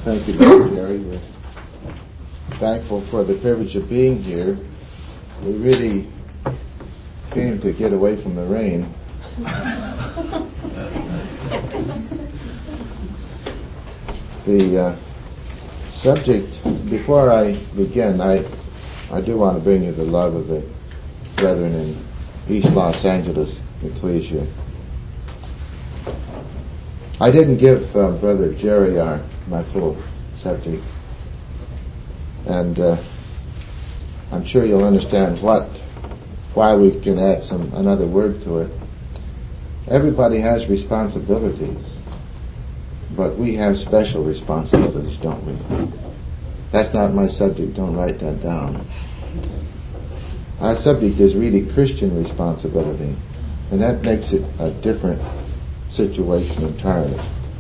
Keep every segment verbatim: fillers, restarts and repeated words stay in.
Thank you, Brother Jerry. We're thankful for the privilege of being here. We really came to get away from the rain. The uh, subject, before I begin, I, I do want to bring you the love of the brethren in East Los Angeles Ecclesia. I didn't give uh, Brother Jerry our my full subject, and uh, I'm sure you'll understand what why we can add some another word to it. Everybody has responsibilities, but we have special responsibilities, don't we? That's not my subject. Don't write that down. Our subject is really Christian responsibility, and that makes it a different situation entirely.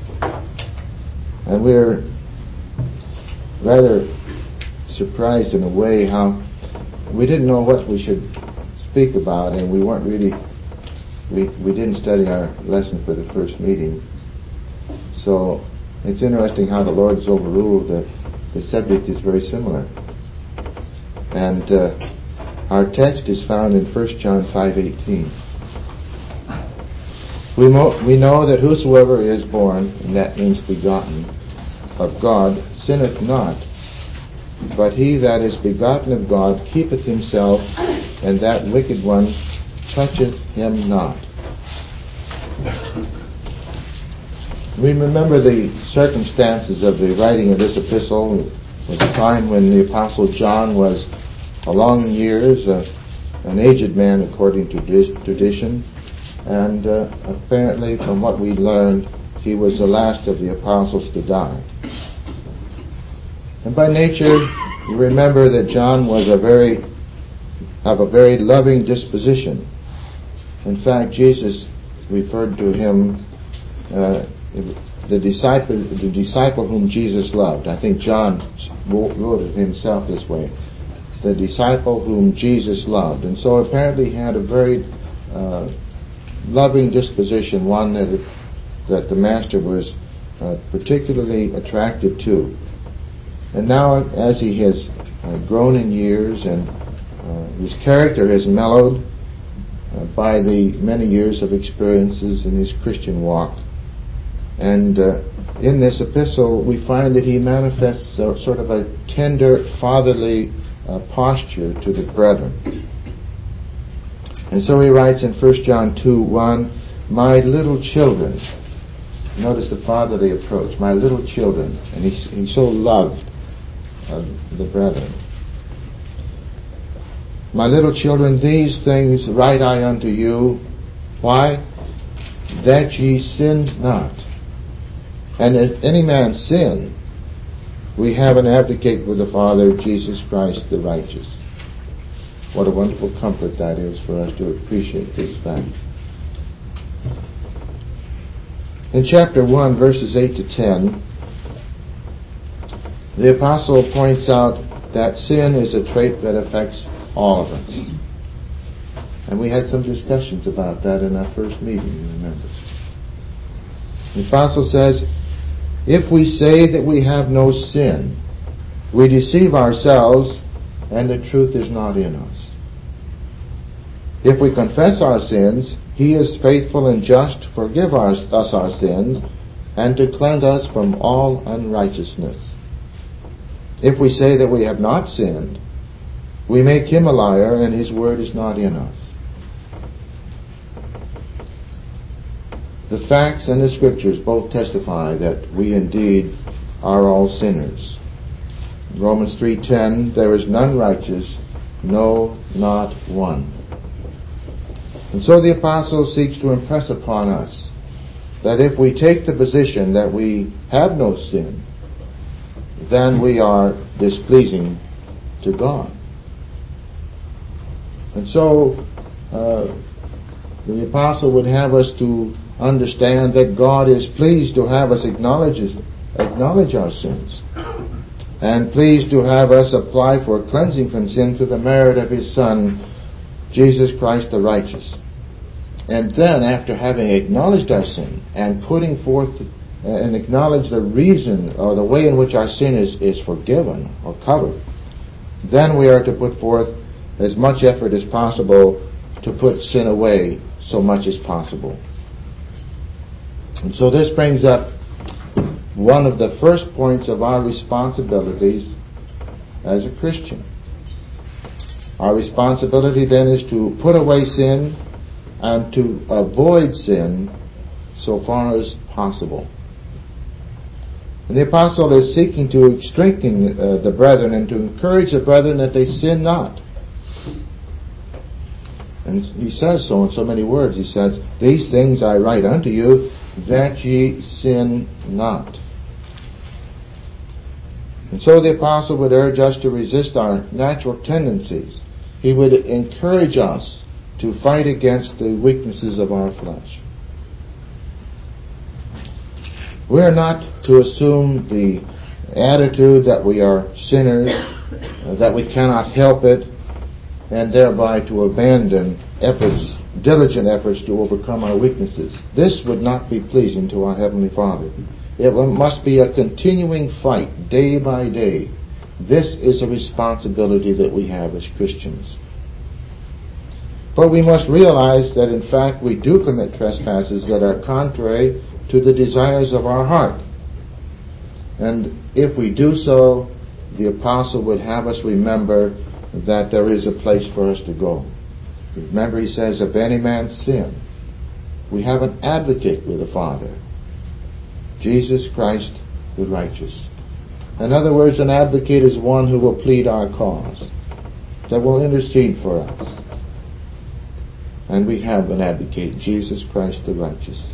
And we're rather surprised in a way how we didn't know what we should speak about, and we weren't really we we didn't study our lesson for the first meeting. So it's interesting how the Lord has overruled that the subject is very similar. And uh, our text is found in First John five eighteen. We, mo- we know that whosoever is born, and that means begotten, of God, sinneth not. But he that is begotten of God keepeth himself, and that wicked one toucheth him not. We remember the circumstances of the writing of this epistle. It was a time when the Apostle John was a long years, uh, an aged man according to tradition. And uh, apparently, from what we learned, he was the last of the apostles to die. And by nature, you remember that John was a very, of a very loving disposition. In fact, Jesus referred to him, uh, the disciple, the disciple whom Jesus loved. I think John wrote it himself this way: the disciple whom Jesus loved. And so apparently, he had a very uh, loving disposition, one that it, that the master was uh, particularly attracted to. And now, as he has uh, grown in years and uh, his character has mellowed uh, by the many years of experiences in his Christian walk, and uh, in this epistle we find that he manifests a, sort of a tender, fatherly uh, posture to the brethren. And so he writes in First John two one, "My little children," notice the fatherly approach, "my little children," and he, he so loved uh, the brethren. "My little children, these things write I unto you." Why? "That ye sin not. And if any man sin, we have an advocate with the Father, Jesus Christ the righteous." What a wonderful comfort that is for us to appreciate this fact. In chapter one, verses eight to ten, the apostle points out that sin is a trait that affects all of us. And we had some discussions about that in our first meeting, you remember. The apostle says, "If we say that we have no sin, we deceive ourselves, and the truth is not in us. If we confess our sins, he is faithful and just to forgive our, us our sins and to cleanse us from all unrighteousness. If we say that we have not sinned, we make him a liar, and his word is not in us." The facts and the scriptures both testify that we indeed are all sinners. Romans three ten, "There is none righteous, no, not one." And so the apostle seeks to impress upon us that if we take the position that we have no sin, then we are displeasing to God. And so uh, the apostle would have us to understand that God is pleased to have us acknowledge, acknowledge our sins, and pleased to have us apply for cleansing from sin through the merit of his Son, Jesus Christ the righteous. And then, after having acknowledged our sin and putting forth and acknowledge the reason or the way in which our sin is, is forgiven or covered, then we are to put forth as much effort as possible to put sin away so much as possible. And so this brings up one of the first points of our responsibilities as a Christian. Our responsibility then is to put away sin and to avoid sin so far as possible. And the apostle is seeking to strengthen uh, the brethren and to encourage the brethren that they sin not. And he says so in so many words. He says, "These things I write unto you, that ye sin not." And so the apostle would urge us to resist our natural tendencies. He would encourage us to fight against the weaknesses of our flesh. We are not to assume the attitude that we are sinners, uh, that we cannot help it, and thereby to abandon efforts, diligent efforts to overcome our weaknesses. This would not be pleasing to our Heavenly Father. It must be a continuing fight, day by day. This is a responsibility that we have as Christians. But we must realize that in fact we do commit trespasses that are contrary to the desires of our heart. And if we do so, the apostle would have us remember that there is a place for us to go. Remember, he says, "If any man sin," we have an advocate with the Father, Jesus Christ the righteous. In other words, an advocate is one who will plead our cause, that will intercede for us. And we have an advocate, Jesus Christ the righteous.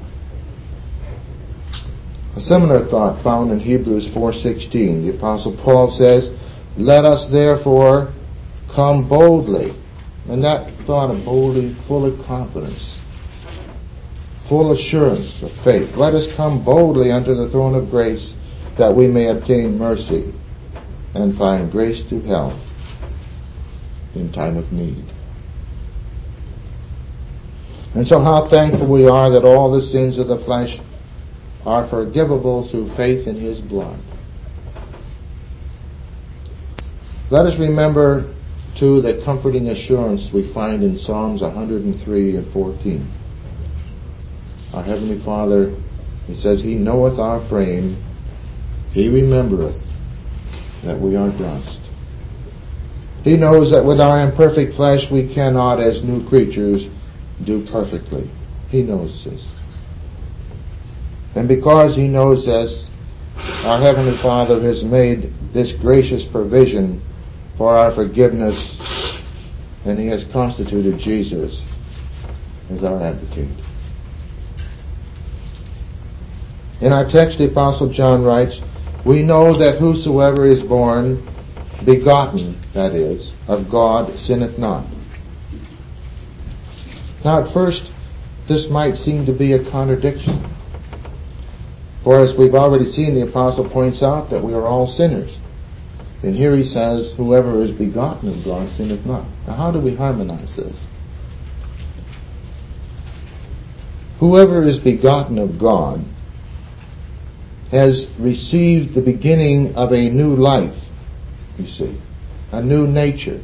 A similar thought found in Hebrews four sixteen. The Apostle Paul says, "Let us therefore come boldly." And that thought of boldly, full of confidence, full assurance of faith. "Let us come boldly unto the throne of grace, that we may obtain mercy and find grace to help in time of need." And so how thankful we are that all the sins of the flesh are forgivable through faith in His blood. Let us remember, too, the comforting assurance we find in Psalms one hundred three and fourteen. Our Heavenly Father, He says, "He knoweth our frame, He remembereth that we are dust." He knows that with our imperfect flesh we cannot, as new creatures, do perfectly. He knows this. And because He knows this, our Heavenly Father has made this gracious provision for our forgiveness, and He has constituted Jesus as our advocate. In our text, the Apostle John writes, "We know that whosoever is born, begotten, that is, of God, sinneth not." Now at first, this might seem to be a contradiction. For as we've already seen, the Apostle points out that we are all sinners. And here he says, "Whoever is begotten of God sinneth not." Now how do we harmonize this? Whoever is begotten of God has received the beginning of a new life, you see, a new nature.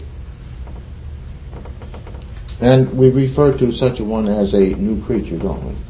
And we refer to such a one as a new creature, don't we?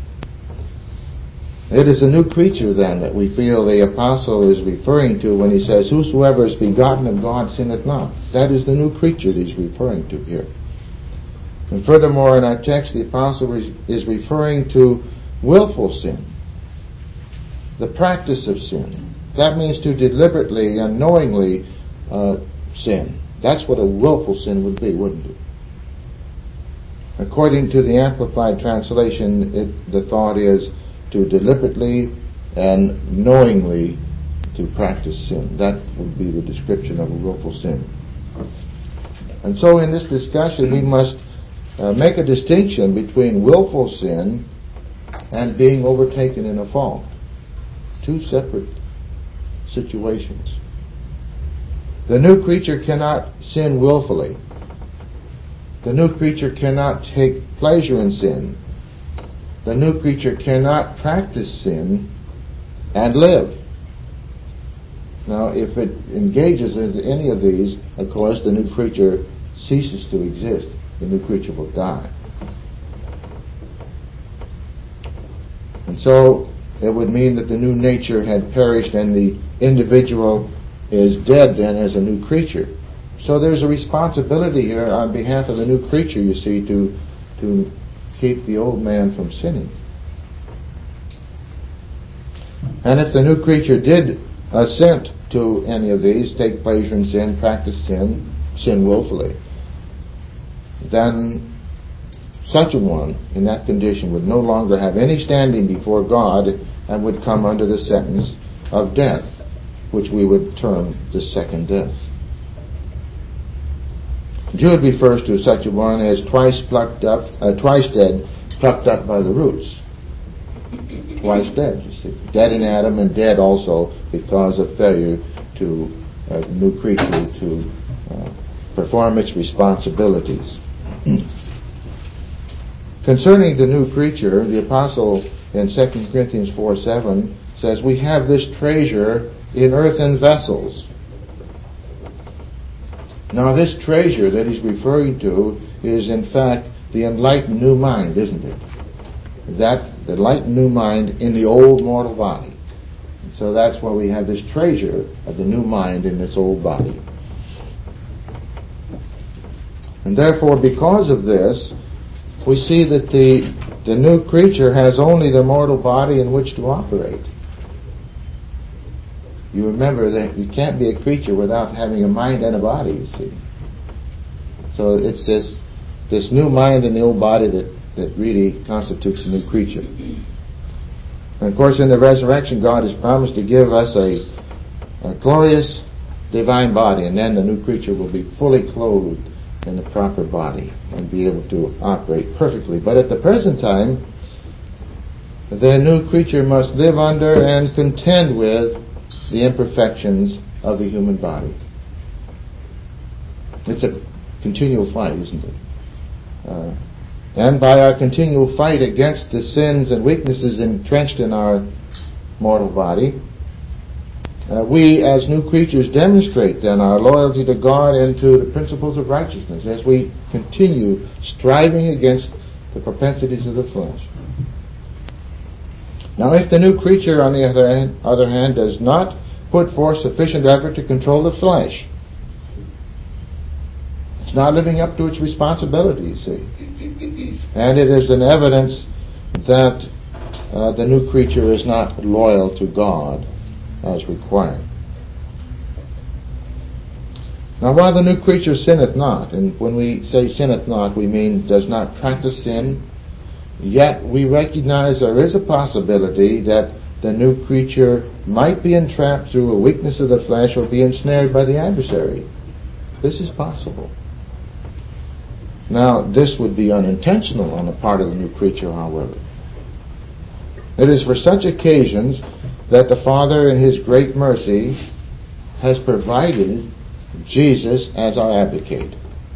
It is a new creature, then, that we feel the apostle is referring to when he says, "Whosoever is begotten of God sinneth not." That is the new creature that he's referring to here. And furthermore, in our text, the apostle is referring to willful sin, the practice of sin. That means to deliberately and knowingly uh, sin. That's what a willful sin would be, wouldn't it? According to the Amplified Translation, it, the thought is to deliberately and knowingly to practice sin. That would be the description of a willful sin. And so in this discussion, we must uh, make a distinction between willful sin and being overtaken in a fault. Two separate situations. The new creature cannot sin willfully. The new creature cannot take pleasure in sin. The new creature cannot practice sin and live. Now, if it engages in any of these, of course, the new creature ceases to exist. The new creature will die. And so, it would mean that the new nature had perished and the individual is dead then as a new creature. So there's a responsibility here on behalf of the new creature, you see, to, to keep the old man from sinning. And if the new creature did assent to any of these, take pleasure in sin, practice sin, sin willfully, then such a one in that condition would no longer have any standing before God and would come under the sentence of death, which we would term the second death. Jude refers to such a one as twice plucked up, uh, twice dead, plucked up by the roots. Twice dead, you see. Dead in Adam and dead also because of failure to uh, the new creature to uh, perform its responsibilities. Concerning the new creature, the apostle in Second Corinthians four seven says, we have this treasure in earthen vessels. Now this treasure that he's referring to is in fact the enlightened new mind, isn't it? That the enlightened new mind in the old mortal body. And so that's why we have this treasure of the new mind in this old body. And therefore, because of this, we see that the, the new creature has only the mortal body in which to operate. You remember that you can't be a creature without having a mind and a body, you see. So it's this this new mind in the old body that, that really constitutes a new creature. And of course, in the resurrection, God has promised to give us a, a glorious divine body, and then the new creature will be fully clothed in the proper body and be able to operate perfectly. But at the present time, the new creature must live under and contend with the imperfections of the human body. It's a continual fight, isn't it? Uh, and by our continual fight against the sins and weaknesses entrenched in our mortal body, uh, we as new creatures demonstrate then our loyalty to God and to the principles of righteousness as we continue striving against the propensities of the flesh. Now, if the new creature, on the other hand, other hand, does not put forth sufficient effort to control the flesh, it's not living up to its responsibility, you see. And it is an evidence that uh, the new creature is not loyal to God as required. Now, while the new creature sinneth not, and when we say sinneth not, we mean does not practice sin, yet we recognize there is a possibility that the new creature might be entrapped through a weakness of the flesh or be ensnared by the adversary. This is possible. Now, this would be unintentional on the part of the new creature, however. It is for such occasions that the Father, in His great mercy, has provided Jesus as our advocate.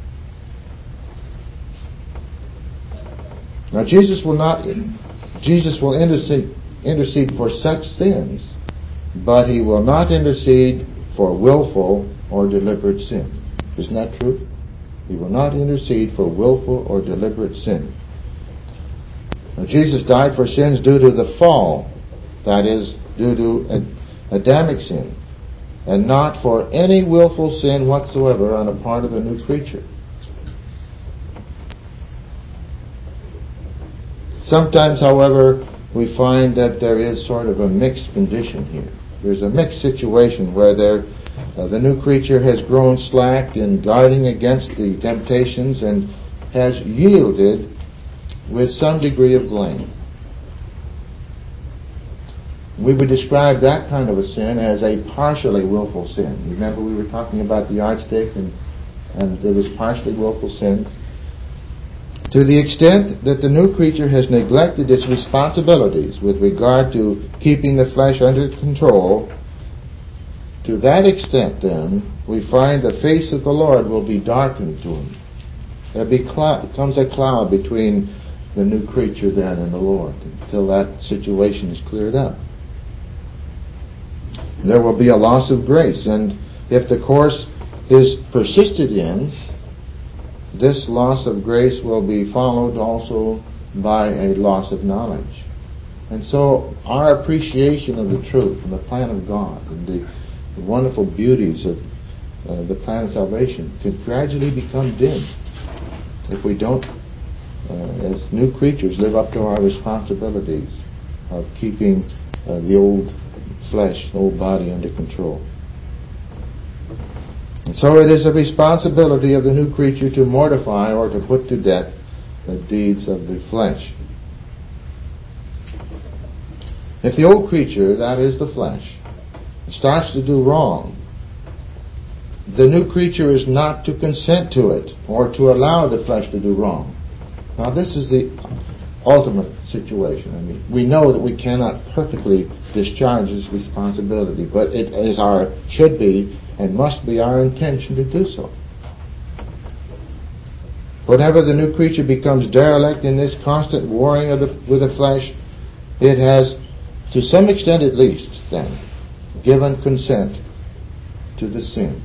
Now, Jesus will not, Jesus will intercede, intercede for such sins, but He will not intercede for willful or deliberate sin. Isn't that true? He will not intercede for willful or deliberate sin. Now, Jesus died for sins due to the fall, that is, due to Adamic sin, and not for any willful sin whatsoever on the part of a new creature. Sometimes, however, we find that there is sort of a mixed condition here. There's a mixed situation where there, uh, the new creature has grown slack in guarding against the temptations and has yielded with some degree of blame. We would describe that kind of a sin as a partially willful sin. Remember we were talking about the yardstick and, and there was partially willful sins. To the extent that the new creature has neglected its responsibilities with regard to keeping the flesh under control, to that extent then, we find the face of the Lord will be darkened to him. There be cloud, comes a cloud between the new creature then and the Lord until that situation is cleared up. there will be a loss of grace. And if the course is persisted in, this loss of grace will be followed also by a loss of knowledge. And so our appreciation of the truth and the plan of God and the, the wonderful beauties of uh, the plan of salvation can gradually become dim if we don't, uh, as new creatures, live up to our responsibilities of keeping uh, the old flesh, the old body under control. And so it is a responsibility of the new creature to mortify or to put to death the deeds of the flesh. If the old creature, that is the flesh, starts to do wrong, the new creature is not to consent to it or to allow the flesh to do wrong. Now this is the ultimate situation. I mean, we know that we cannot perfectly discharge this responsibility, but it is our, should be and must be our intention to do so. Whenever the new creature becomes derelict in this constant warring of the, with the flesh, it has, to some extent at least, then, given consent to the sin.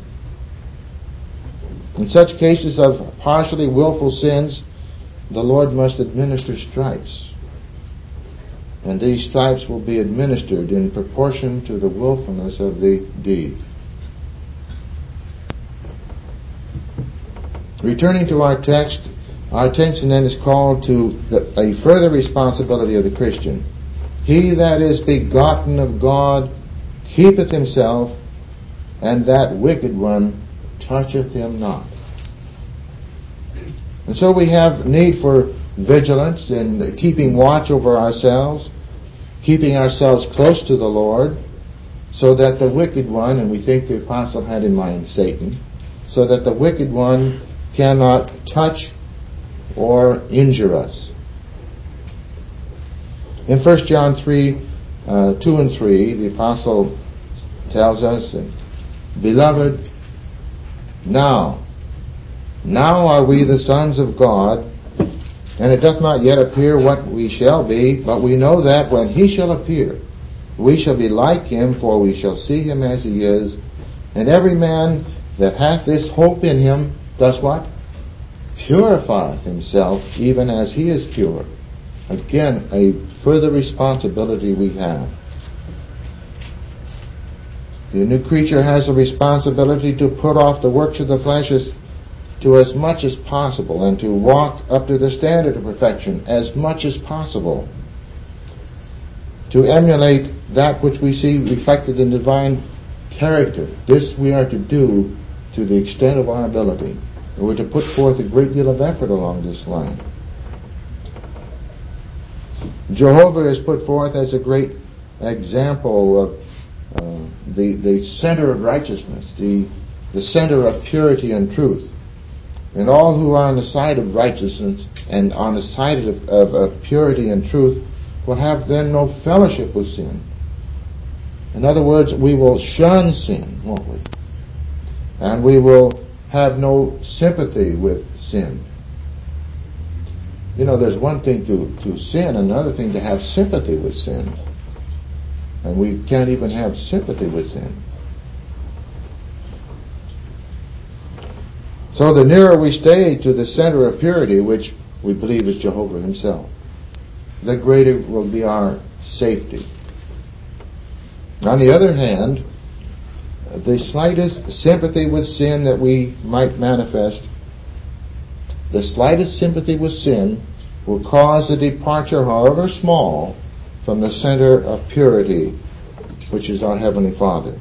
In such cases of partially willful sins, the Lord must administer stripes. And these stripes will be administered in proportion to the willfulness of the deed. Returning to our text, our attention then is called to the, a further responsibility of the Christian. He that is begotten of God keepeth himself, and that wicked one toucheth him not. And so we have need for vigilance in keeping watch over ourselves, keeping ourselves close to the Lord, so that the wicked one, and we think the apostle had in mind Satan, so that the wicked one cannot touch or injure us. In First John three, uh, two and three, the apostle tells us, Beloved, now, now are we the sons of God, and it doth not yet appear what we shall be, but we know that when he shall appear, we shall be like him, for we shall see him as he is. And every man that hath this hope in him does what? Purifieth himself, even as he is pure. Again, a further responsibility we have. The new creature has a responsibility to put off the works of the flesh as, to as much as possible, and to walk up to the standard of perfection as much as possible. To emulate that which we see reflected in divine character. This we are to do to the extent of our ability. We're to put forth a great deal of effort along this line. Jehovah is put forth as a great example of uh, the, the center of righteousness, the, the center of purity and truth. And all who are on the side of righteousness and on the side of, of, of purity and truth will have then no fellowship with sin. In other words, we will shun sin, won't we? And we will have no sympathy with sin. You know, there's one thing to, to sin, another thing to have sympathy with sin. And we can't even have sympathy with sin. So the nearer we stay to the center of purity, which we believe is Jehovah himself, the greater will be our safety. On the other hand, the slightest sympathy with sin that we might manifest, the slightest sympathy with sin will cause a departure, however small, from the center of purity, which is our Heavenly Father.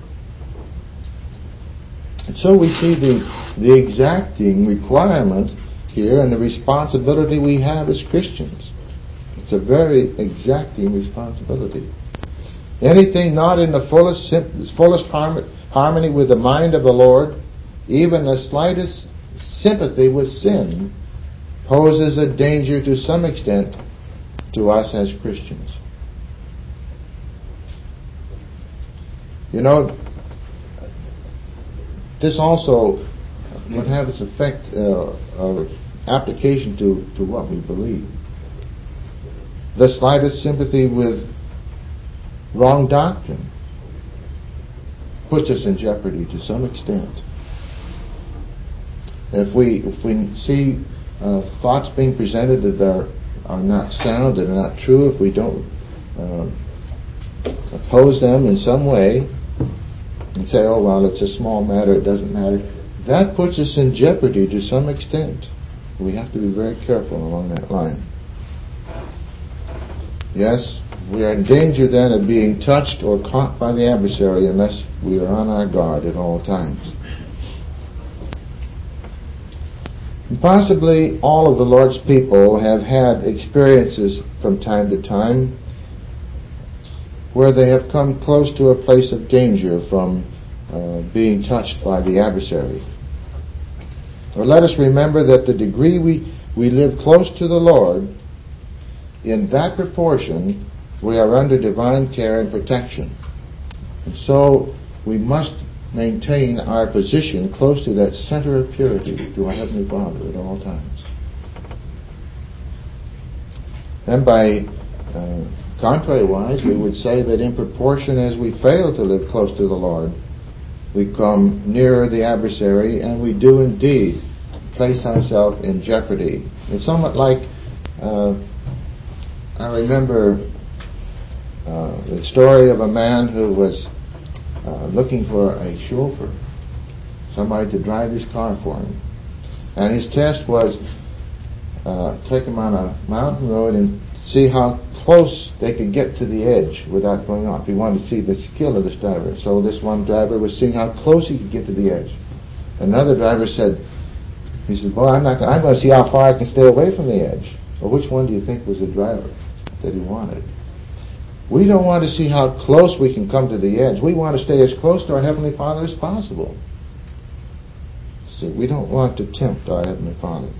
And so we see the, the exacting requirement here and the responsibility we have as Christians. It's a very exacting responsibility. Anything not in the fullest, fullest harmony with the mind of the Lord, even the slightest sympathy with sin, poses a danger to some extent to us as Christians. You know, this also would have its effect uh, or application to, to what we believe. The slightest sympathy with wrong doctrine, puts us in jeopardy to some extent. If we if we see uh, thoughts being presented that are, are not sound, that are not true, if we don't uh, oppose them in some way and say, oh, well, it's a small matter, it doesn't matter, that puts us in jeopardy to some extent. We have to be very careful along that line. Yes, we are in danger then of being touched or caught by the adversary unless we are on our guard at all times. And possibly all of the Lord's people have had experiences from time to time where they have come close to a place of danger from uh, being touched by the adversary. But let us remember that the degree we, we live close to the Lord, in that proportion, we are under divine care and protection. And so we must maintain our position close to that center of purity, to our Heavenly Father at all times. And by uh, contrary-wise, we would say that in proportion as we fail to live close to the Lord, we come nearer the adversary, and we do indeed place ourselves in jeopardy. It's somewhat like, uh, I remember uh, the story of a man who was uh, looking for a chauffeur, somebody to drive his car for him. And his test was uh, take him on a mountain road and see how close they could get to the edge without going off. He wanted to see the skill of this driver. So this one driver was seeing how close he could get to the edge. Another driver said, he said, boy, I'm not gonna, I'm going to see how far I can stay away from the edge. Well, which one do you think was the driver that he wanted? We don't want to see how close we can come to the edge. We want to stay as close to our Heavenly Father as possible. See, we don't want to tempt our Heavenly Father.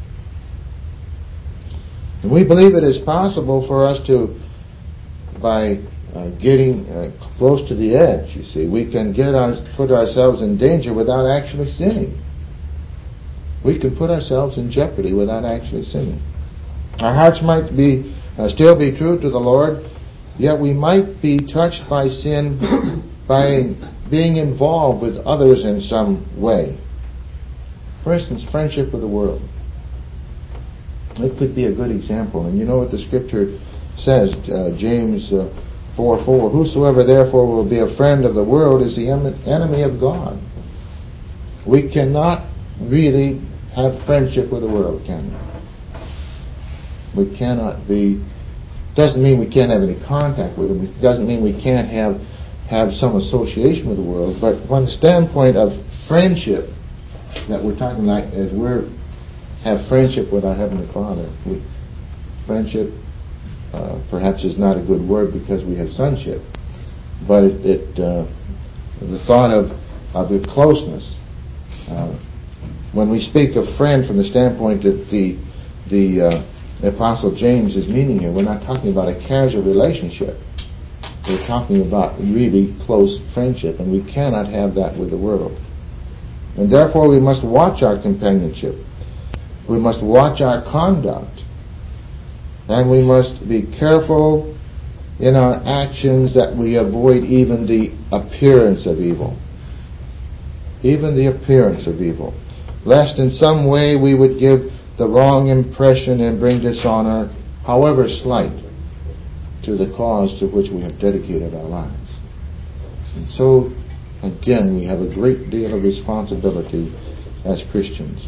And we believe it is possible for us to, by uh, getting uh, close to the edge, you see, we can get our, put ourselves in danger without actually sinning. We can put ourselves in jeopardy without actually sinning. Our hearts might be uh, still be true to the Lord, yet we might be touched by sin by being involved with others in some way. For instance, friendship with the world. It could be a good example. And you know what the Scripture says, uh, James uh, four four, whosoever therefore will be a friend of the world is the em- enemy of God. We cannot really have friendship with the world, can we? We cannot be, doesn't mean we can't have any contact with them. It doesn't mean we can't have, have some association with the world. But from the standpoint of friendship that we're talking about, as we're have friendship with our Heavenly Father. We, friendship uh, perhaps is not a good word because we have sonship, but it, it uh, the thought of of the closeness. Uh, when we speak of friend from the standpoint that the the uh, Apostle James is meaning here, we're not talking about a casual relationship. We're talking about really close friendship, and we cannot have that with the world. And therefore, we must watch our companionship. We must watch our conduct, and we must be careful in our actions that we avoid even the appearance of evil. Even the appearance of evil. Lest in some way we would give the wrong impression and bring dishonor, however slight, to the cause to which we have dedicated our lives. And so, again, we have a great deal of responsibility as Christians.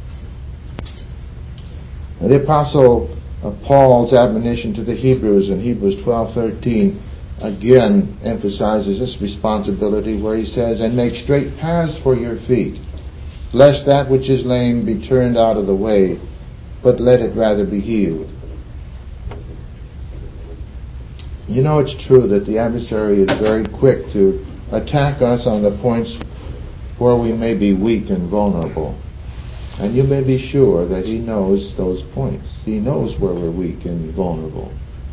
The Apostle Paul's admonition to the Hebrews in Hebrews twelve thirteen again emphasizes this responsibility, where he says, and make straight paths for your feet, lest that which is lame be turned out of the way, but let it rather be healed. You know, it's true that the adversary is very quick to attack us on the points where we may be weak and vulnerable. And you may be sure that he knows those points. He knows where we're weak and vulnerable.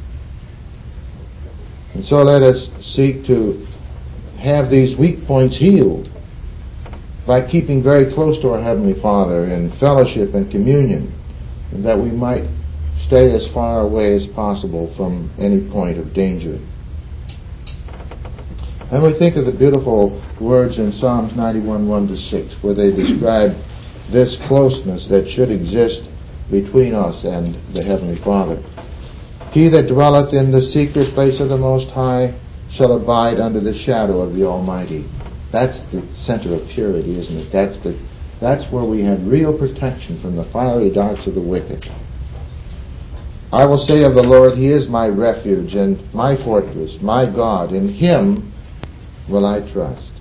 And so let us seek to have these weak points healed by keeping very close to our Heavenly Father in fellowship and communion, and that we might stay as far away as possible from any point of danger. And we think of the beautiful words in Psalms ninety-one, one to six, where they describe this closeness that should exist between us and the Heavenly Father. He that dwelleth in the secret place of the Most High shall abide under the shadow of the Almighty. That's the center of purity, isn't it? That's the that's where we have real protection from the fiery darts of the wicked. I will say of the Lord, He is my refuge and my fortress, my God. In Him will I trust.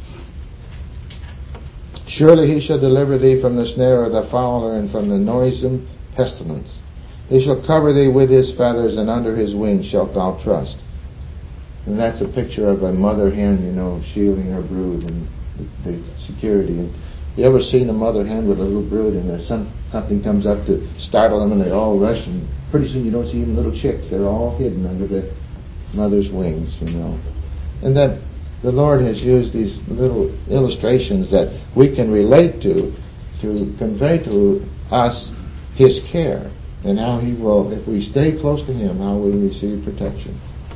Surely He shall deliver thee from the snare of the fowler and from the noisome pestilence. He shall cover thee with His feathers, and under His wings shalt thou trust. And that's a picture of a mother hen, you know, shielding her brood and the security. And you ever seen a mother hen with a little brood, and there's some something comes up to startle them, and they all rush, and pretty soon you don't see even little chicks. They're all hidden under the mother's wings, you know. And that the Lord has used these little illustrations that we can relate to to convey to us His care, and how He will, if we stay close to Him, how we receive protection.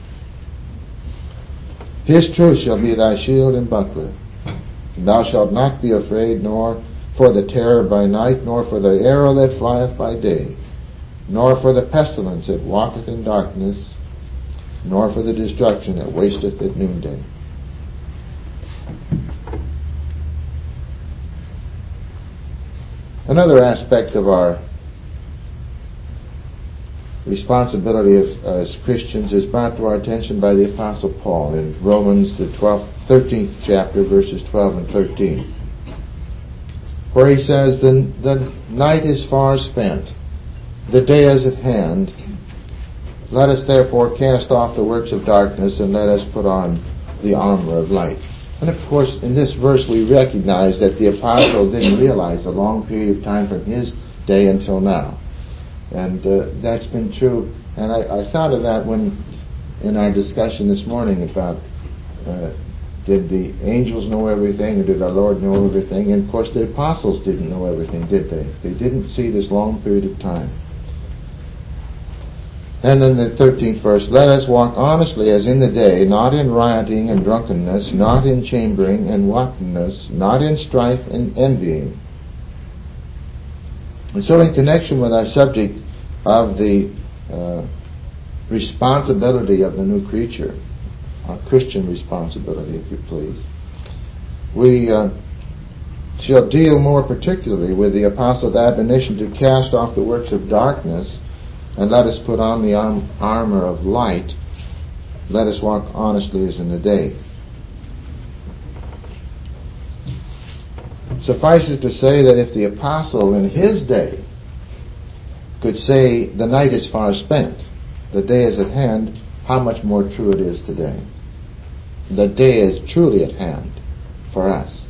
His truth shall be thy shield and buckler. Thou shalt not be afraid, nor for the terror by night, nor for the arrow that flieth by day, nor for the pestilence that walketh in darkness, nor for the destruction that wasteth at noonday. Another aspect of our responsibility of, as Christians is brought to our attention by the Apostle Paul in Romans, the twelfth, thirteenth chapter, verses twelve and thirteen, where he says, the, the night is far spent, the day is at hand. Let us therefore cast off the works of darkness, and let us put on the armor of light. And of course, in this verse we recognize that the apostle didn't realize a long period of time from his day until now. And uh, that's been true. And I, I thought of that when, in our discussion this morning about uh, did the angels know everything, or did our Lord know everything? And of course the apostles didn't know everything, did they? They didn't see this long period of time. And in the thirteenth verse, let us walk honestly as in the day, not in rioting and drunkenness, not in chambering and wantonness, not in strife and envying. And so in connection with our subject of the uh, responsibility of the new creature, our Christian responsibility, if you please, we uh, shall deal more particularly with the apostle's admonition to cast off the works of darkness, and let us put on the arm, armor of light. Let us walk honestly as in the day. Suffice it to say that if the apostle in his day could say the night is far spent, the day is at hand, how much more true it is today. The day is truly at hand for us.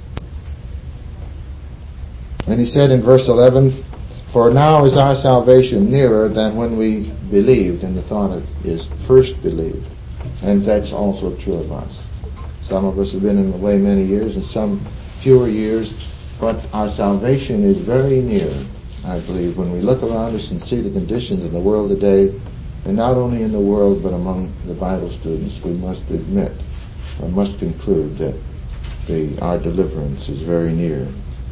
And he said in verse eleven, for now is our salvation nearer than when we believed, and the thought is first believed. And that's also true of us. Some of us have been in the way many years, and some fewer years, but our salvation is very near, I believe, when we look around us and see the conditions in the world today, and not only in the world, but among the Bible students, we must admit, or must conclude that the, our deliverance is very near.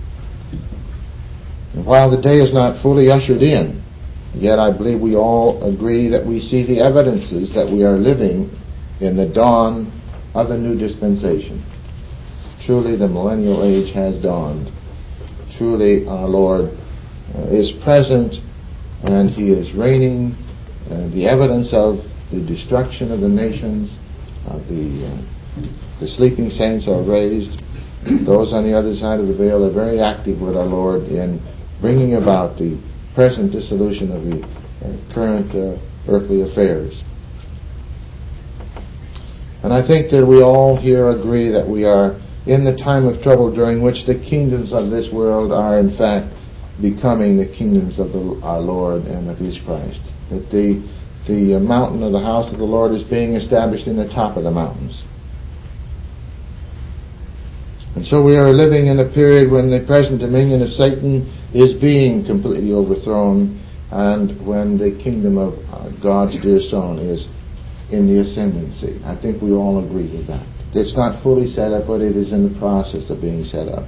And while the day is not fully ushered in, yet I believe we all agree that we see the evidences that we are living in the dawn of the new dispensation. Truly the millennial age has dawned. Truly our Lord uh, is present, and He is reigning. Uh, the evidence of the destruction of the nations, of the, uh, the sleeping saints are raised. Those on the other side of the veil are very active with our Lord in bringing about the present dissolution of the uh, current uh, earthly affairs. And I think that we all here agree that we are in the time of trouble during which the kingdoms of this world are in fact becoming the kingdoms of the, our Lord and of His Christ. That the, the mountain of the house of the Lord is being established in the top of the mountains. And so we are living in a period when the present dominion of Satan is being completely overthrown, and when the kingdom of God's dear Son is in the ascendancy. I think we all agree with that. It's not fully set up, but it is in the process of being set up.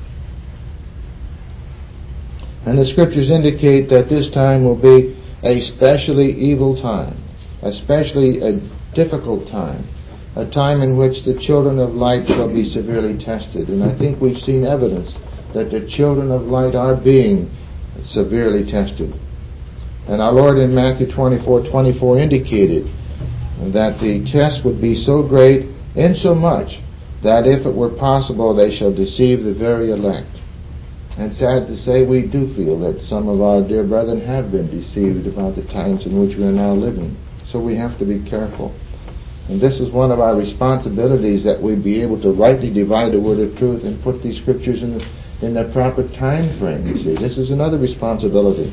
And the Scriptures indicate that this time will be a especially evil time, especially a difficult time, a time in which the children of light shall be severely tested. And I think we've seen evidence that the children of light are being severely tested. And our Lord in Matthew twenty-four twenty-four indicated that the test would be so great insomuch that if it were possible they shall deceive the very elect. And sad to say, we do feel that some of our dear brethren have been deceived about the times in which we are now living. So we have to be careful. And this is one of our responsibilities, that we be able to rightly divide the word of truth and put these scriptures in the, in the proper time frame. You see, this is another responsibility.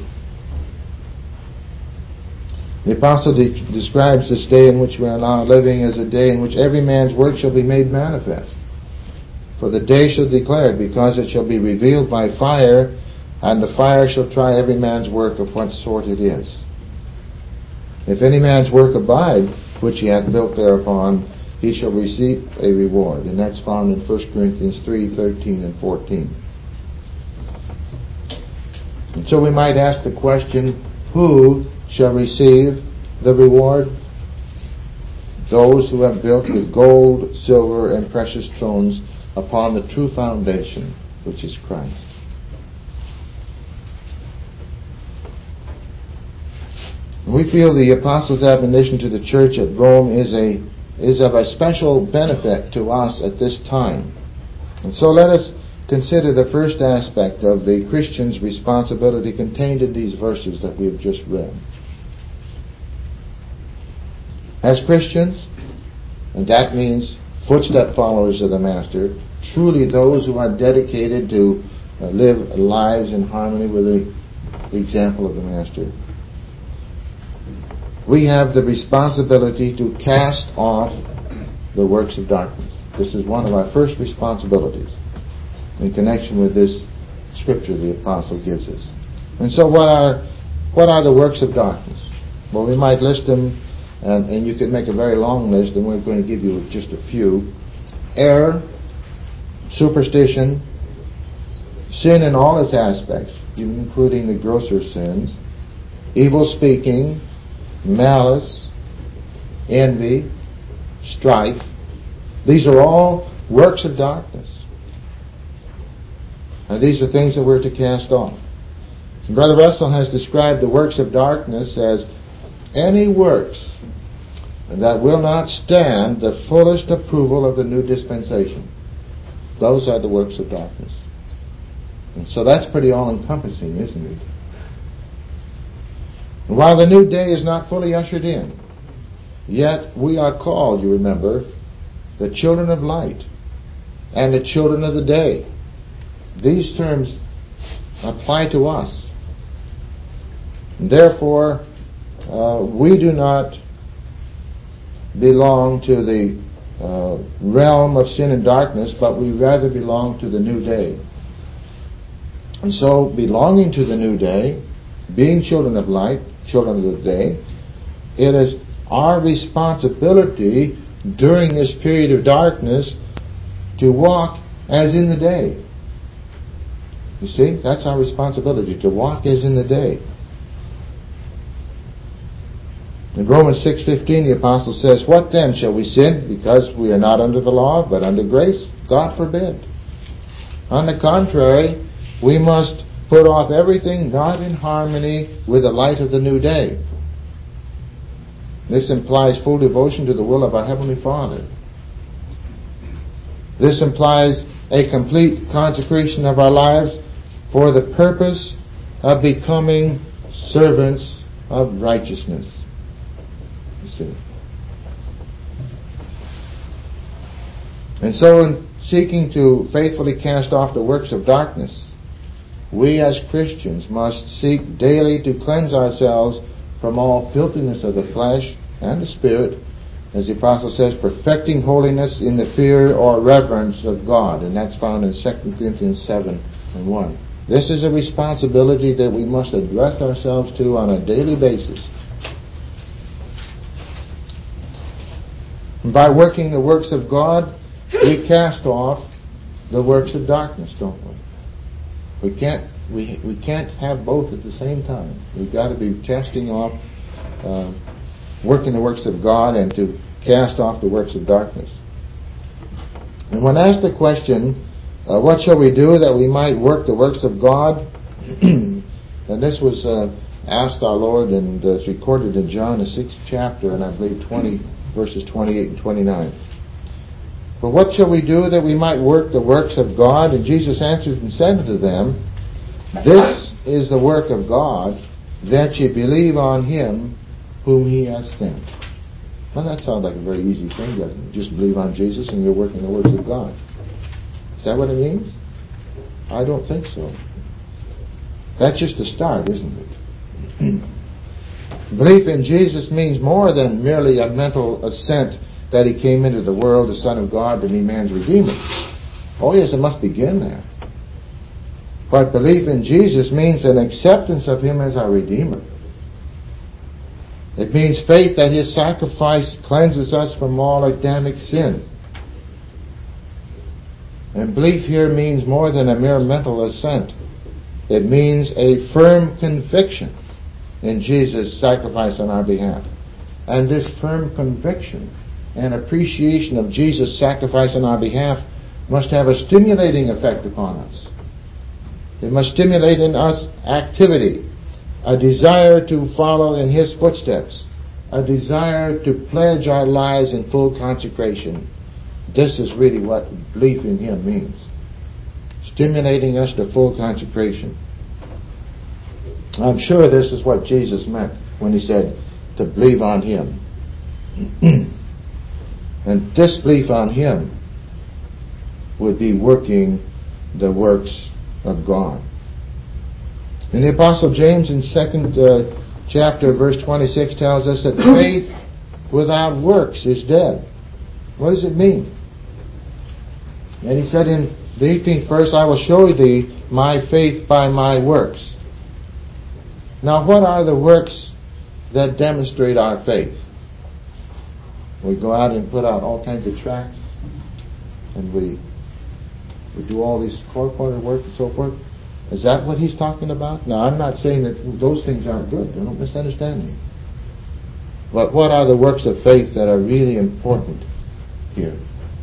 The apostle de- describes this day in which we are now living as a day in which every man's work shall be made manifest. For the day shall declare it, because it shall be revealed by fire, and the fire shall try every man's work of what sort it is. If any man's work abide, which he hath built thereupon, he shall receive a reward. And that's found in First Corinthians three thirteen and fourteen. And so we might ask the question, who shall receive the reward? Those who have built with gold, silver, and precious stones upon the true foundation, which is Christ. We feel the apostles' admonition to the church at Rome is a is of a special benefit to us at this time. And so let us consider the first aspect of the Christian's responsibility contained in these verses that we have just read. As Christians, and that means footstep followers of the Master, truly those who are dedicated to uh, live lives in harmony with the example of the Master, we have the responsibility to cast off the works of darkness. This is one of our first responsibilities in connection with this scripture the apostle gives us. And so what are what are the works of darkness? Well, we might list them, and, and you could make a very long list, and we're going to give you just a few. Error, superstition, sin in all its aspects, even including the grosser sins, evil speaking, malice, envy, strife. These are all works of darkness. And these are things that we're to cast off. And Brother Russell has described the works of darkness as any works that will not stand the fullest approval of the new dispensation. Those are the works of darkness. And so that's pretty all-encompassing, isn't it? And while the new day is not fully ushered in, yet we are called, you remember, the children of light and the children of the day. These terms apply to us. And therefore, uh, we do not belong to the uh, realm of sin and darkness, but we rather belong to the new day. And so, belonging to the new day, being children of light, children of the day, it is our responsibility during this period of darkness to walk as in the day. You see, that's our responsibility, to walk as in the day. In Romans six fifteen, the apostle says, "What then? Shall we sin because we are not under the law, but under grace? God forbid. On the contrary, we must put off everything not in harmony with the light of the new day." This implies full devotion to the will of our Heavenly Father. This implies a complete consecration of our lives for the purpose of becoming servants of righteousness. You see. And so in seeking to faithfully cast off the works of darkness, we as Christians must seek daily to cleanse ourselves from all filthiness of the flesh and the spirit, as the apostle says, perfecting holiness in the fear or reverence of God. And that's found in Second Corinthians seven and one. This is a responsibility that we must address ourselves to on a daily basis. by working the works of God, we cast off the works of darkness, don't we? We can't we we can't have both at the same time. We've got to be casting off, uh, working the works of God, and to cast off the works of darkness. And when asked the question, uh, what shall we do that we might work the works of God? And this was uh, asked our Lord, and uh, it's recorded in John, the sixth chapter, and I believe twenty verses twenty-eight and twenty-nine. But what shall we do that we might work the works of God? And Jesus answered and said unto them, this is the work of God, that ye believe on Him whom He hath sent. Well, that sounds like a very easy thing, doesn't it? Just believe on Jesus and you're working the works of God. Is that what it means? I don't think so. That's just a start, isn't it? Belief in Jesus means more than merely a mental assent that He came into the world, the Son of God, to be man's Redeemer. Oh yes, it must begin there. But belief in Jesus means an acceptance of Him as our Redeemer. It means faith that His sacrifice cleanses us from all Adamic sin. And belief here means more than a mere mental assent. It means a firm conviction in Jesus' sacrifice on our behalf. And this firm conviction and appreciation of Jesus' sacrifice on our behalf must have a stimulating effect upon us. It must stimulate in us activity, a desire to follow in His footsteps, a desire to pledge our lives in full consecration. This is really what belief in Him means. Stimulating us to full consecration. I'm sure this is what Jesus meant when He said to believe on Him. And this belief on Him would be working the works of God. And the Apostle James in second uh, chapter, verse twenty-six, tells us that faith without works is dead. What does it mean? And he said in the eighteenth verse, I will show thee my faith by my works. Now, what are the works that demonstrate our faith? We go out and put out all kinds of tracts, and we we do all these corporate work and so forth. Is that what he's talking about? Now, I'm not saying that those things aren't good. Don't misunderstand me. But what are the works of faith that are really important here?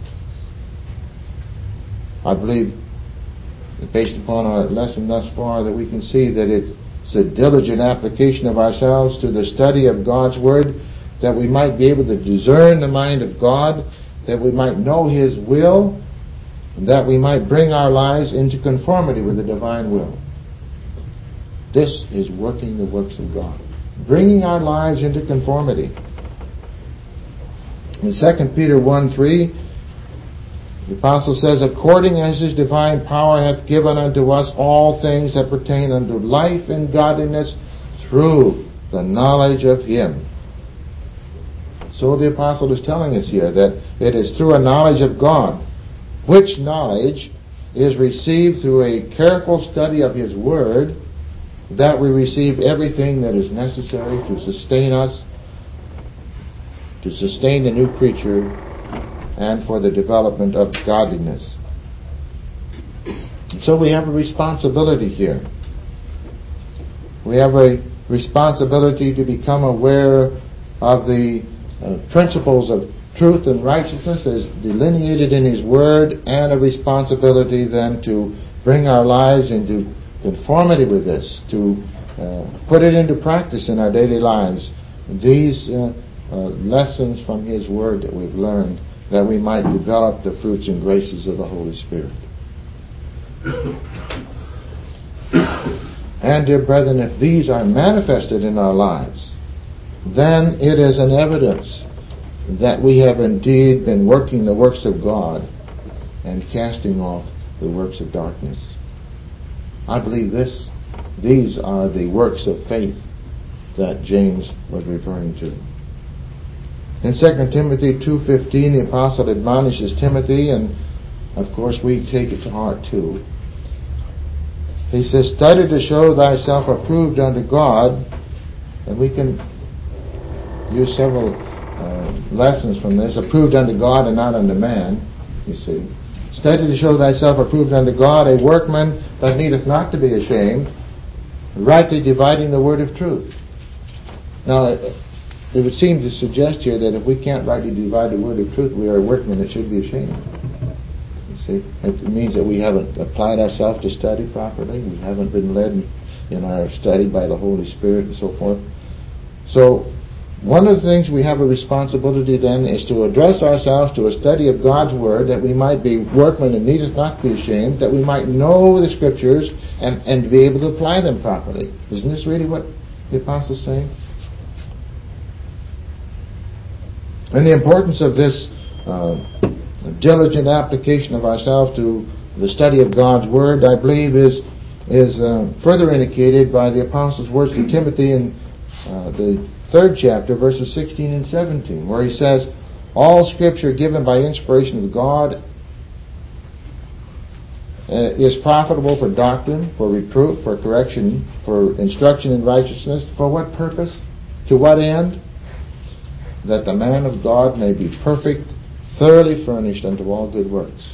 I believe, based upon our lesson thus far, that we can see that it's a diligent application of ourselves to the study of God's Word, that we might be able to discern the mind of God, that we might know His will, and that we might bring our lives into conformity with the divine will. This is working the works of God. Bringing our lives into conformity. In Second Peter one three, the Apostle says, according as His divine power hath given unto us all things that pertain unto life and godliness through the knowledge of Him. So the Apostle is telling us here that it is through a knowledge of God, which knowledge is received through a careful study of His Word, that we receive everything that is necessary to sustain us, to sustain the new creature, and for the development of godliness. So we have a responsibility here. We have a responsibility to become aware of the uh, principles of truth and righteousness as delineated in His Word, and a responsibility then to bring our lives into conformity with this, to uh, put it into practice in our daily lives. These uh, uh, lessons from His Word that we've learned, that we might develop the fruits and graces of the Holy Spirit. And, dear brethren, if these are manifested in our lives, then it is an evidence that we have indeed been working the works of God and casting off the works of darkness. I believe this, these are the works of faith that James was referring to. In Second Timothy two fifteen, the Apostle admonishes Timothy, and of course we take it to heart too. He says, study to show thyself approved unto God, and we can use several uh, uh, lessons from this. Approved unto God and not unto man, you see. Study to show thyself approved unto God, a workman that needeth not to be ashamed, rightly dividing the word of truth. Now, it would seem to suggest here that if we can't rightly divide the word of truth, we are workmen that should be ashamed. You see, it means that we haven't applied ourselves to study properly. We haven't been led in our study by the Holy Spirit and so forth. So, one of the things we have a responsibility then is to address ourselves to a study of God's Word, that we might be workmen and needeth not be ashamed, that we might know the Scriptures and, and be able to apply them properly. Isn't this really what the Apostle's saying? And the importance of this uh, diligent application of ourselves to the study of God's Word, I believe, is is uh, further indicated by the Apostle's words to Timothy in uh, the third chapter, verses sixteen and seventeen, where he says, all Scripture given by inspiration of God uh, is profitable for doctrine, for reproof, for correction, for instruction in righteousness. For what purpose? To what end? That the man of God may be perfect, thoroughly furnished unto all good works.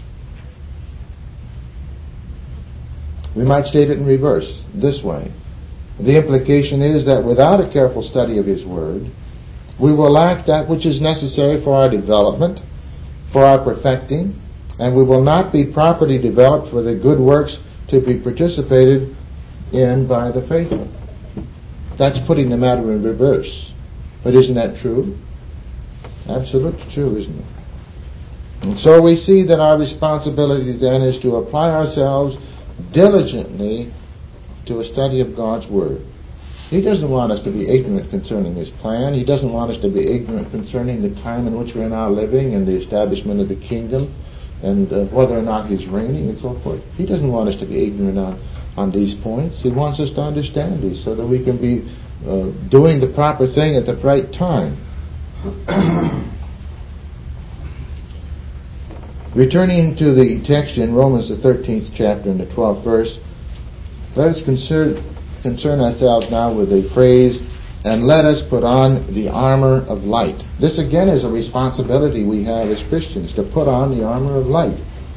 We might state it in reverse, this way. The implication is that without a careful study of His Word, we will lack that which is necessary for our development, for our perfecting, and we will not be properly developed for the good works to be participated in by the faithful. That's putting the matter in reverse. But isn't that true? Absolutely true, isn't it? And so we see that our responsibility then is to apply ourselves diligently to a study of God's Word. He doesn't want us to be ignorant concerning His plan. He doesn't want us to be ignorant concerning the time in which we're now living and the establishment of the kingdom and uh, whether or not He's reigning and so forth. He doesn't want us to be ignorant on, on these points. He wants us to understand these so that we can be uh, doing the proper thing at the right time. Returning to the text in Romans the thirteenth chapter and the twelfth verse, let us concern, concern ourselves now with the phrase, and let us put on the armor of light. This again is a responsibility we have as Christians, to put on the armor of light.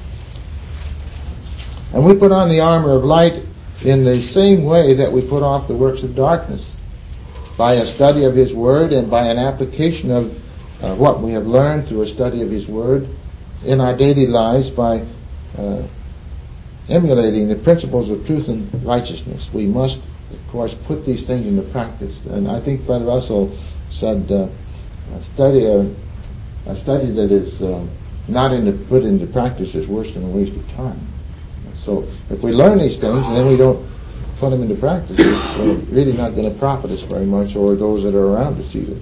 And we put on the armor of light in the same way that we put off the works of darkness, by a study of His Word and by an application of uh, what we have learned through a study of His Word in our daily lives by uh, emulating the principles of truth and righteousness. We must, of course, put these things into practice. And I think Brother Russell said uh, a study a, a study that is uh, not into, put into practice is worse than a waste of time. So if we learn these things and then we don't put them into practice, it's really not going to profit us very much, or those that are around us either.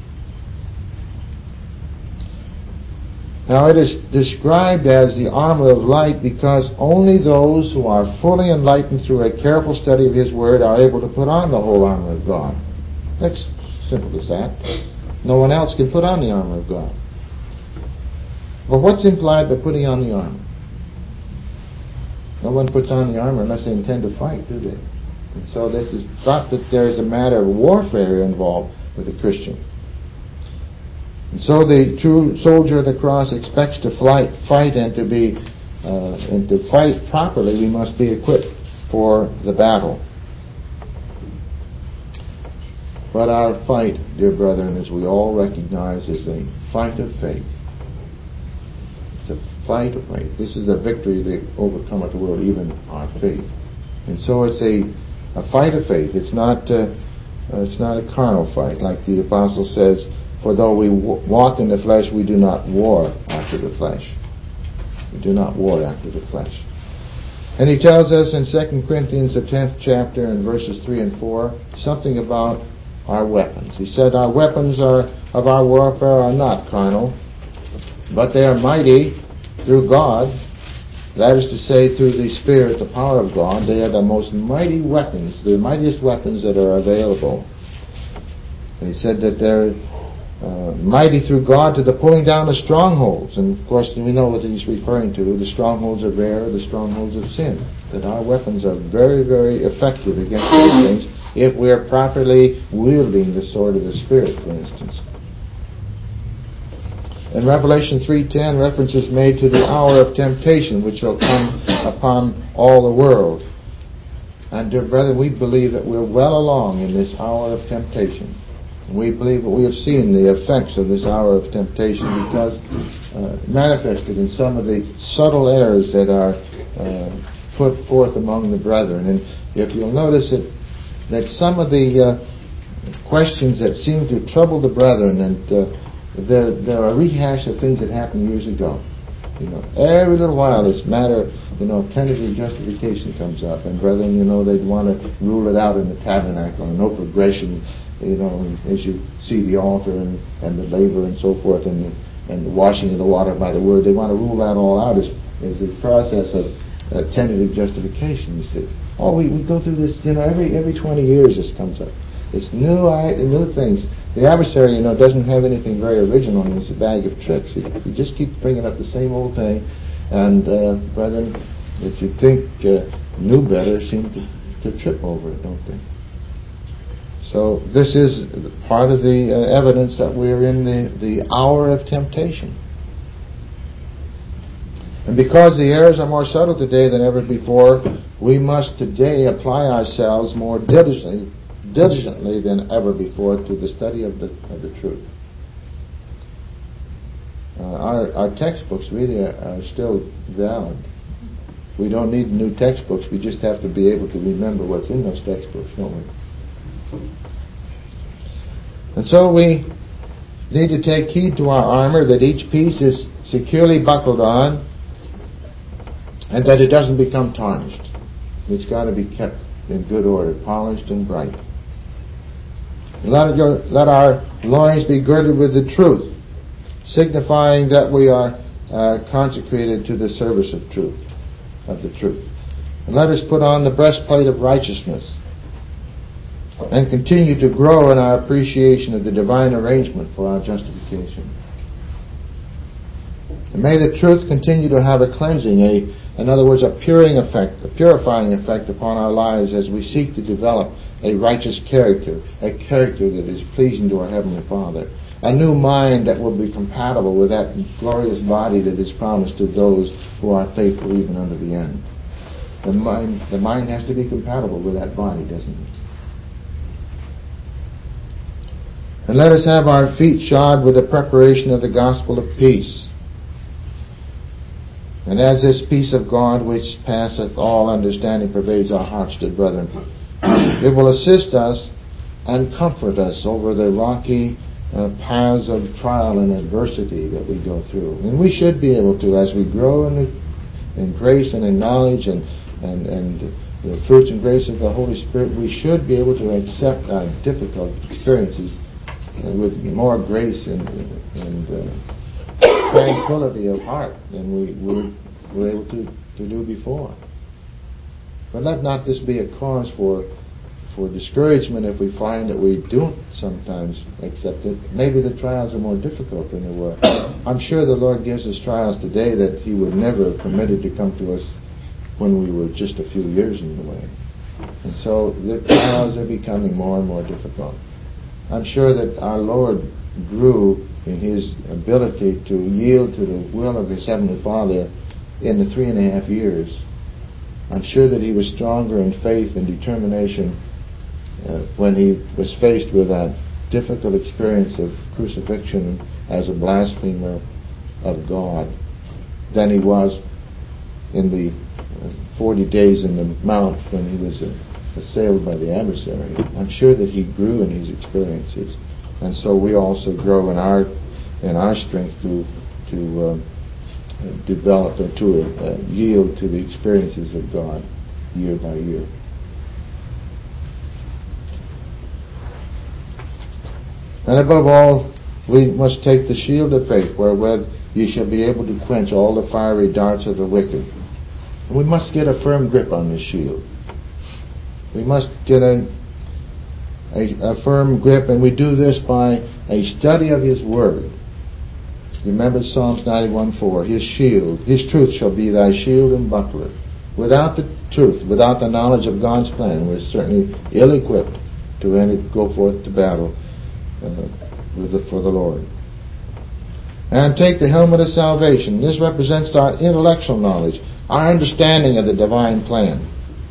Now it is described as the armor of light because only those who are fully enlightened through a careful study of His Word are able to put on the whole armor of God. That's simple as that. No one else can put on the armor of God. Well, what's implied by putting on the armor? No one puts on the armor unless they intend to fight, do they? And so this is thought that there is a matter of warfare involved with the Christian. And so the true soldier of the cross expects to fight, fight and to be, uh, and to fight properly, we must be equipped for the battle. But our fight, dear brethren, as we all recognize, is a fight of faith. It's a fight of faith. This is a victory that overcometh the world, even our faith. And so it's a, a fight of faith. It's not, uh, uh, it's not a carnal fight, like the apostle says. For though we w- walk in the flesh, we do not war after the flesh. We do not war after the flesh. And he tells us in Second Corinthians, the tenth chapter, and verses three and four, something about our weapons. He said, our weapons are of our warfare are not carnal, but they are mighty through God. That is to say, through the Spirit, the power of God. They are the most mighty weapons, the mightiest weapons that are available. And he said that they're Uh, mighty through God to the pulling down of strongholds. And of course we know what he's referring to, the strongholds of error, the strongholds of sin. That our weapons are very, very effective against those things if we are properly wielding the sword of the Spirit, for instance. In Revelation three ten, reference is made to the hour of temptation which shall come upon all the world. And dear brethren, we believe that we're well along in this hour of temptation. We believe that we have seen the effects of this hour of temptation because uh, manifested in some of the subtle errors that are uh, put forth among the brethren. And if you'll notice it, that some of the uh, questions that seem to trouble the brethren, and uh, there there are a rehash of things that happened years ago. You know, every little while this matter, you know, tentative justification comes up, and brethren, you know, they'd want to rule it out in the tabernacle, and no progression, you know, as you see the altar and, and the laver and so forth, and the, and the washing of the water by the word, they want to rule that all out as, as the process of uh, tentative justification, you see. Oh, we, we go through this, you know, every every twenty years this comes up. It's new, new things. The adversary, you know, doesn't have anything very original in this bag of tricks. He, he just keeps bringing up the same old thing. And, uh, brethren, that you think uh, knew better seem to, to trip over it, don't they? So this is part of the uh, evidence that we're in the, the hour of temptation. And because the errors are more subtle today than ever before, we must today apply ourselves more diligently diligently than ever before to the study of the of the truth. Uh, our our textbooks really are, are still valid. We don't need new textbooks. We just have to be able to remember what's in those textbooks, don't we? And so we need to take heed to our armor, that each piece is securely buckled on, and that it doesn't become tarnished. It's got to be kept in good order, polished and bright. Let, your, let our loins be girded with the truth, signifying that we are uh, consecrated to the service of truth, of the truth. And let us put on the breastplate of righteousness and continue to grow in our appreciation of the divine arrangement for our justification. And may the truth continue to have a cleansing, a, in other words, a puring effect, a purifying effect upon our lives as we seek to develop a righteous character, a character that is pleasing to our Heavenly Father, a new mind that will be compatible with that glorious body that is promised to those who are faithful even unto the end. The mind, the mind has to be compatible with that body, doesn't it? And let us have our feet shod with the preparation of the gospel of peace. And as this peace of God which passeth all understanding pervades our hearts, dear brethren, it will assist us and comfort us over the rocky uh, paths of trial and adversity that we go through. And we should be able to, as we grow in, in grace and in knowledge and, and, and the fruits and grace of the Holy Spirit, we should be able to accept our difficult experiences uh, with more grace and, and uh, tranquility of heart than we were, were able to, to do before. But let not this be a cause for for discouragement if we find that we don't sometimes accept it. Maybe the trials are more difficult than they were. I'm sure the Lord gives us trials today that He would never have permitted to come to us when we were just a few years in the way. And so the trials are becoming more and more difficult. I'm sure that our Lord grew in His ability to yield to the will of His Heavenly Father in the three and a half years. I'm sure that He was stronger in faith and determination uh, when He was faced with that difficult experience of crucifixion as a blasphemer of God than He was in the forty days in the mount when He was uh, assailed by the adversary. I'm sure that He grew in His experiences, and so we also grow in our in our strength to to uh, develop or to uh, yield to the experiences of God year by year. And above all, we must take the shield of faith, wherewith ye shall be able to quench all the fiery darts of the wicked. And we must get a firm grip on this shield. We must get a, a, a firm grip, and we do this by a study of His Word. You remember Psalms ninety-one four, His shield, His truth shall be thy shield and buckler. Without the truth, without the knowledge of God's plan, we're certainly ill-equipped to enter, go forth to battle uh, with the, for the Lord. And take the helmet of salvation. This represents our intellectual knowledge, our understanding of the divine plan.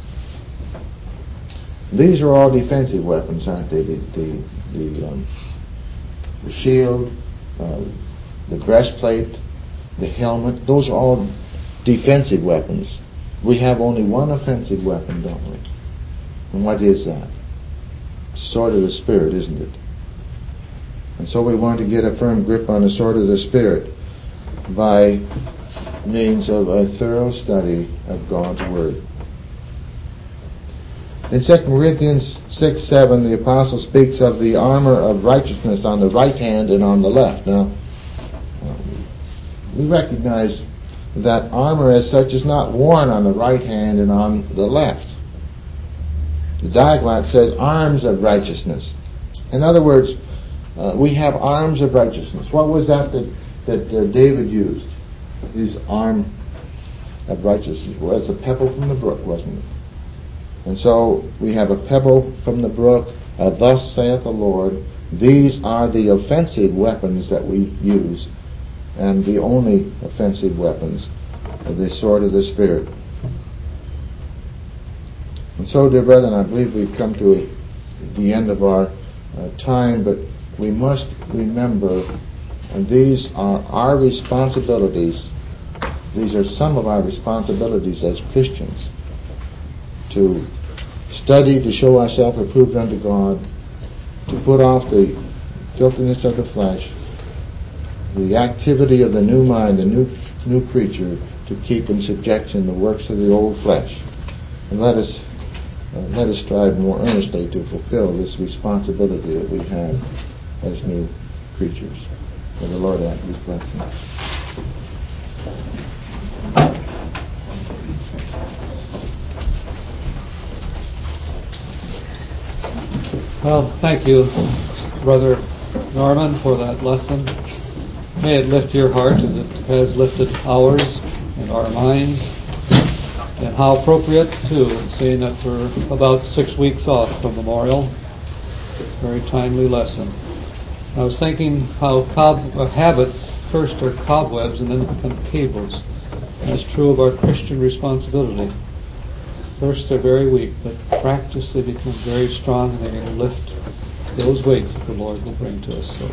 These are all defensive weapons, aren't they? The, the, the, um, the shield, uh, the breastplate, the helmet, those are all defensive weapons. We have only one offensive weapon, don't we? And what is that? Sword of the Spirit, isn't it? And so we want to get a firm grip on the sword of the Spirit by means of a thorough study of God's Word. In Second Corinthians six seven, the apostle speaks of the armor of righteousness on the right hand and on the left. Now, we recognize that armor as such is not worn on the right hand and on the left. The diaglott says arms of righteousness. In other words, uh, we have arms of righteousness. What was that that, that uh, David used? His arm of righteousness. Well, it's a pebble from the brook, wasn't it? And so we have a pebble from the brook. Uh, Thus saith the Lord. These are the offensive weapons that we use, and the only offensive weapons of the sword of the Spirit. And so, dear brethren, I believe we've come to the end of our uh, time, but we must remember, and these are our responsibilities. These are some of our responsibilities as Christians, to study to show ourselves approved unto God, to put off the filthiness of the flesh, the activity of the new mind, the new new creature, to keep in subjection the works of the old flesh. And let us uh, let us strive more earnestly to fulfill this responsibility that we have as new creatures. May the Lord add His blessing. Well, thank you, Brother Norman, for that lesson. May it lift your heart as it has lifted ours and our minds. And how appropriate, too, seeing that we're about six weeks off from Memorial. Very timely lesson. I was thinking how cob- uh, habits first are cobwebs and then become cables. That's true of our Christian responsibility. First they're very weak, but practice they become very strong, and they can lift those weights that the Lord will bring to us. So,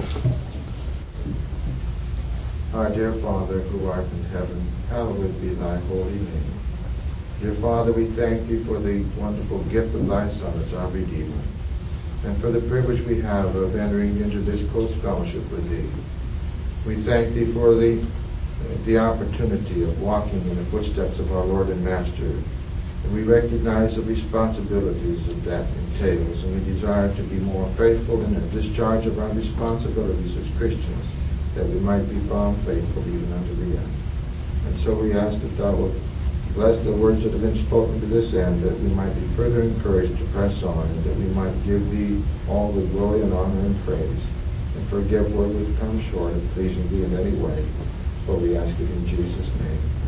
our dear Father, who art in heaven, hallowed be thy holy name. Dear Father, we thank thee for the wonderful gift of thy Son as our Redeemer, and for the privilege we have of entering into this close fellowship with thee. We thank thee for the, uh, the opportunity of walking in the footsteps of our Lord and Master. And we recognize the responsibilities that that entails, and we desire to be more faithful in the discharge of our responsibilities as Christians, that we might be found faithful even unto the end. And so we ask that thou wilt bless the words that have been spoken to this end, that we might be further encouraged to press on, and that we might give thee all the glory and honor and praise, and forgive where we've come short of pleasing thee in any way. For we ask it in Jesus' name.